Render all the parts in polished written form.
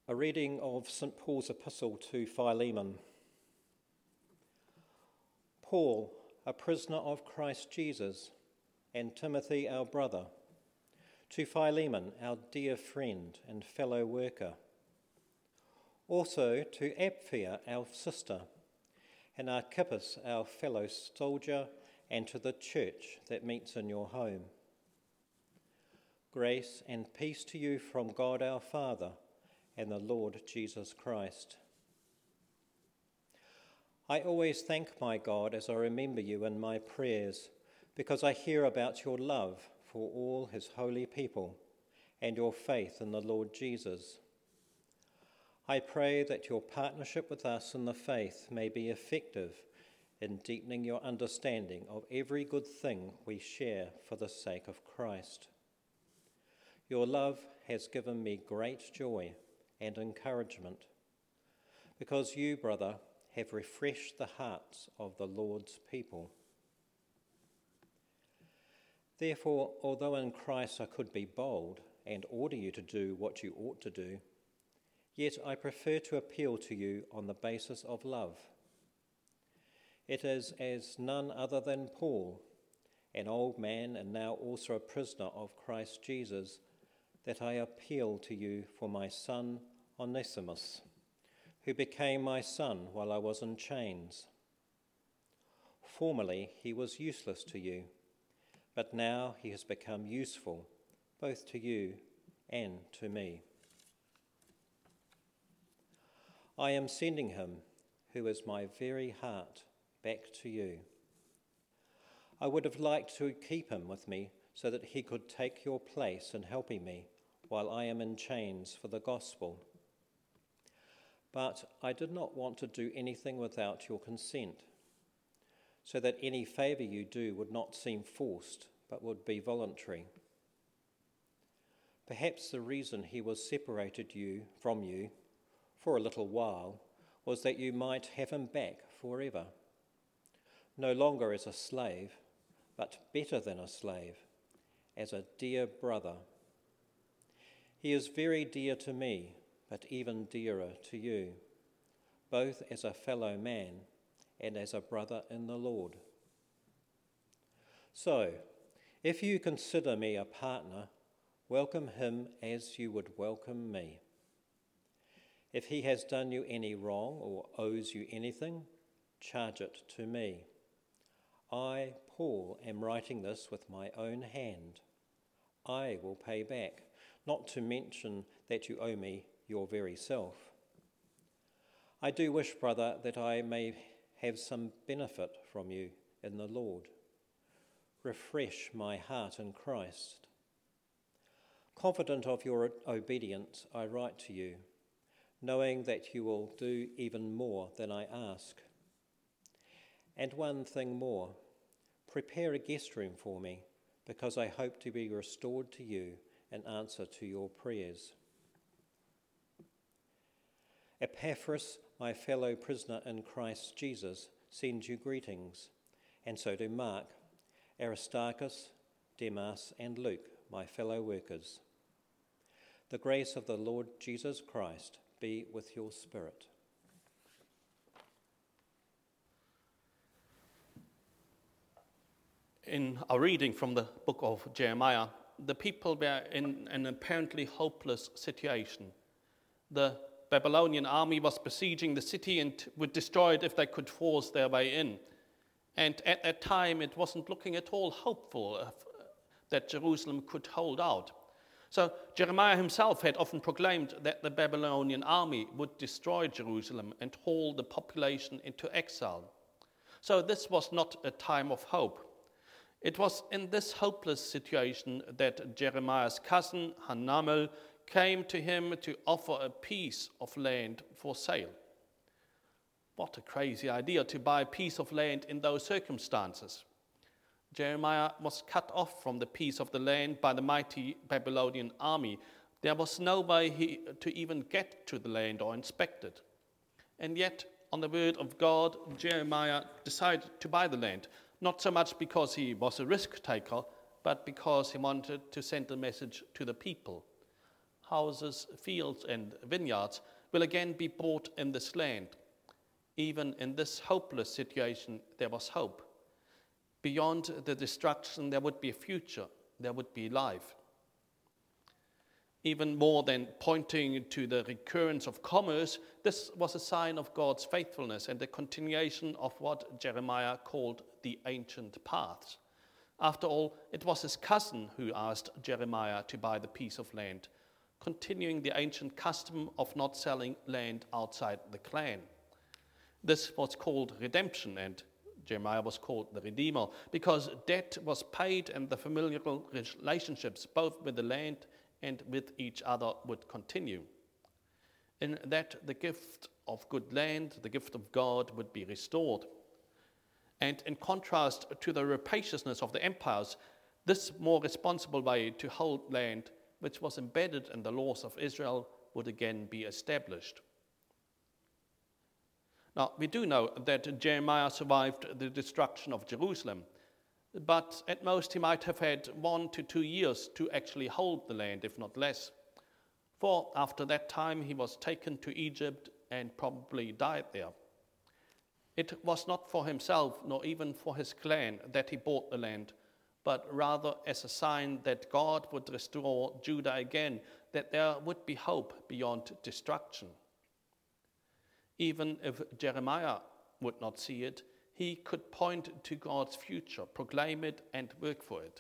A reading of St. Paul's epistle to Philemon. Paul, a prisoner of Christ Jesus, and Timothy, our brother, to Philemon, our dear friend and fellow worker. Also to Apphia, our sister, and Archippus, our fellow soldier, and to the church that meets in your home. Grace and peace to you from God our Father and the Lord Jesus Christ. I always thank my God as I remember you in my prayers, because I hear about your love for all his holy people and your faith in the Lord Jesus. I pray that your partnership with us in the faith may be effective in deepening your understanding of every good thing we share for the sake of Christ. Your love has given me great joy and encouragement, because you, brother, have refreshed the hearts of the Lord's people. Therefore, although in Christ I could be bold and order you to do what you ought to do, yet I prefer to appeal to you on the basis of love. It is as none other than Paul, an old man and now also a prisoner of Christ Jesus, that I appeal to you for my son Onesimus, who became my son while I was in chains. Formerly he was useless to you, but now he has become useful both to you and to me. I am sending him, who is my very heart, back to you. I would have liked to keep him with me so that he could take your place in helping me while I am in chains for the gospel. But I did not want to do anything without your consent, so that any favour you do would not seem forced, but would be voluntary. Perhaps the reason he was separated from you for a little while was that you might have him back forever, no longer as a slave, but better than a slave, as a dear brother. He is very dear to me, but even dearer to you, both as a fellow man and as a brother in the Lord. So, if you consider me a partner, welcome him as you would welcome me. If he has done you any wrong or owes you anything, charge it to me. I, Paul, am writing this with my own hand. I will pay back, not to mention that you owe me your very self. I do wish, brother, that I may have some benefit from you in the Lord. Refresh my heart in Christ. Confident of your obedience, I write to you, knowing that you will do even more than I ask. And one thing more, prepare a guest room for me, because I hope to be restored to you in answer to your prayers. Epaphras, my fellow prisoner in Christ Jesus, sends you greetings, and so do Mark, Aristarchus, Demas, and Luke, my fellow workers. The grace of the Lord Jesus Christ be with your spirit. In our reading from the book of Jeremiah, the people were in an apparently hopeless situation. The Babylonian army was besieging the city and would destroy it if they could force their way in. And at that time, it wasn't looking at all hopeful that Jerusalem could hold out. So Jeremiah himself had often proclaimed that the Babylonian army would destroy Jerusalem and haul the population into exile. So this was not a time of hope. It was in this hopeless situation that Jeremiah's cousin Hanamel came to him to offer a piece of land for sale. What a crazy idea to buy a piece of land in those circumstances. Jeremiah was cut off from the piece of the land by the mighty Babylonian army. There was no way to even get to the land or inspect it. And yet, on the word of God, Jeremiah decided to buy the land, not so much because he was a risk taker, but because he wanted to send a message to the people. houses, fields, and vineyards will again be bought in this land. Even in this hopeless situation, there was hope. Beyond the destruction, there would be a future, there would be life. Even more than pointing to the recurrence of commerce, this was a sign of God's faithfulness and the continuation of what Jeremiah called the ancient paths. After all, it was his cousin who asked Jeremiah to buy the piece of land, continuing the ancient custom of not selling land outside the clan. This was called redemption, and Jeremiah was called the Redeemer, because debt was paid and the familial relationships, both with the land and with each other, would continue. In that, the gift of good land, the gift of God, would be restored. And in contrast to the rapaciousness of the empires, this more responsible way to hold land, which was embedded in the laws of Israel, would again be established. Now, we do know that Jeremiah survived the destruction of Jerusalem, but at most he might have had 1 to 2 years to actually hold the land, if not less. For after that time he was taken to Egypt and probably died there. It was not for himself, nor even for his clan, that he bought the land, but rather as a sign that God would restore Judah again, that there would be hope beyond destruction. Even if Jeremiah would not see it, he could point to God's future, proclaim it, and work for it.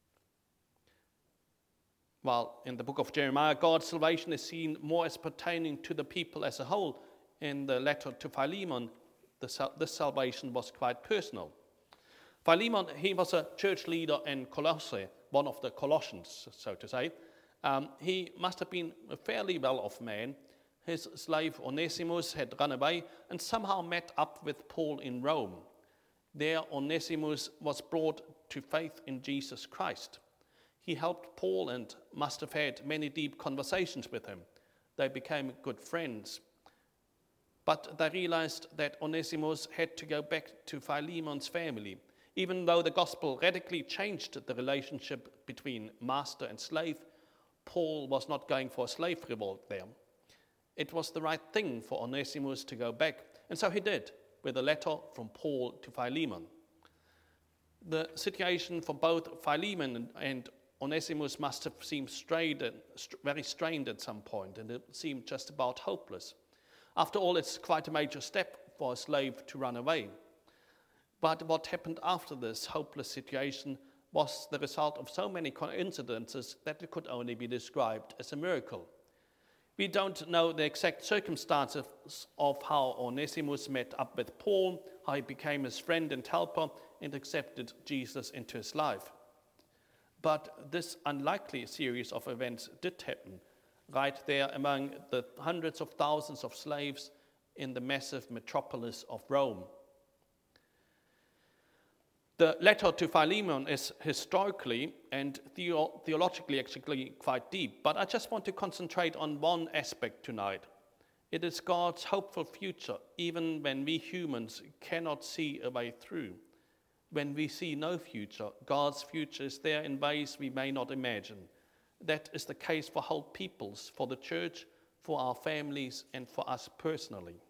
While in the book of Jeremiah, God's salvation is seen more as pertaining to the people as a whole, in the letter to Philemon, this salvation was quite personal. Philemon, he was a church leader in Colossae, one of the Colossians, so to say. He must have been a fairly well-off man. His slave Onesimus had run away and somehow met up with Paul in Rome. There, Onesimus was brought to faith in Jesus Christ. He helped Paul and must have had many deep conversations with him. They became good friends. But they realized that Onesimus had to go back to Philemon's family. Even though the gospel radically changed the relationship between master and slave, Paul was not going for a slave revolt there. It was the right thing for Onesimus to go back, and so he did, with a letter from Paul to Philemon. The situation for both Philemon and Onesimus must have seemed very strained at some point, and it seemed just about hopeless. After all, it's quite a major step for a slave to run away. But what happened after this hopeless situation was the result of so many coincidences that it could only be described as a miracle. We don't know the exact circumstances of how Onesimus met up with Paul, how he became his friend and helper and accepted Jesus into his life. But this unlikely series of events did happen, right there among the hundreds of thousands of slaves in the massive metropolis of Rome. The letter to Philemon is historically and theologically actually quite deep, but I just want to concentrate on one aspect tonight. It is God's hopeful future, even when we humans cannot see a way through. When we see no future, God's future is there in ways we may not imagine. That is the case for whole peoples, for the church, for our families, and for us personally.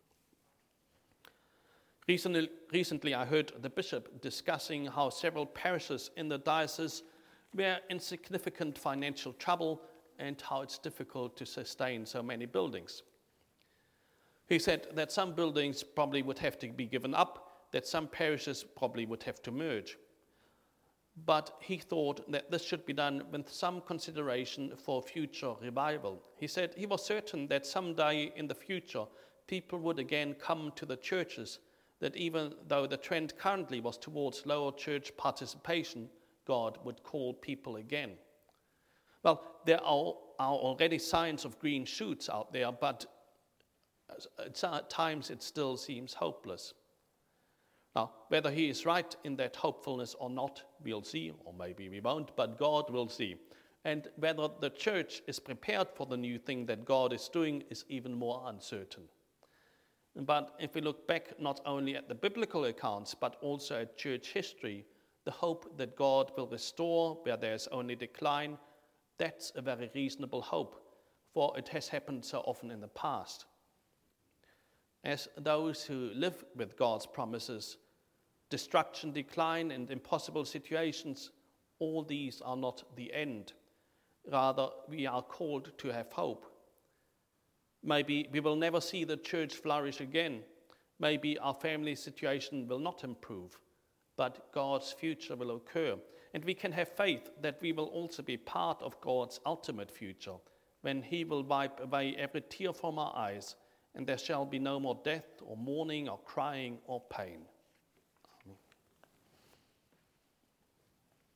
Recently, I heard the bishop discussing how several parishes in the diocese were in significant financial trouble and how it's difficult to sustain so many buildings. He said that some buildings probably would have to be given up, that some parishes probably would have to merge. But he thought that this should be done with some consideration for future revival. He said he was certain that someday in the future, people would again come to the churches, that even though the trend currently was towards lower church participation, God would call people again. Well, there are already signs of green shoots out there, but at times it still seems hopeless. Now, whether he is right in that hopefulness or not, we'll see, or maybe we won't, but God will see. And whether the church is prepared for the new thing that God is doing is even more uncertain. But if we look back not only at the biblical accounts, but also at church history, the hope that God will restore where there is only decline, that's a very reasonable hope. for it has happened so often in the past. As those who live with God's promises, destruction, decline, and impossible situations, all these are not the end. Rather, we are called to have hope. Maybe we will never see the church flourish again. Maybe our family situation will not improve, but God's future will occur. And we can have faith that we will also be part of God's ultimate future, when He will wipe away every tear from our eyes, and there shall be no more death or mourning or crying or pain.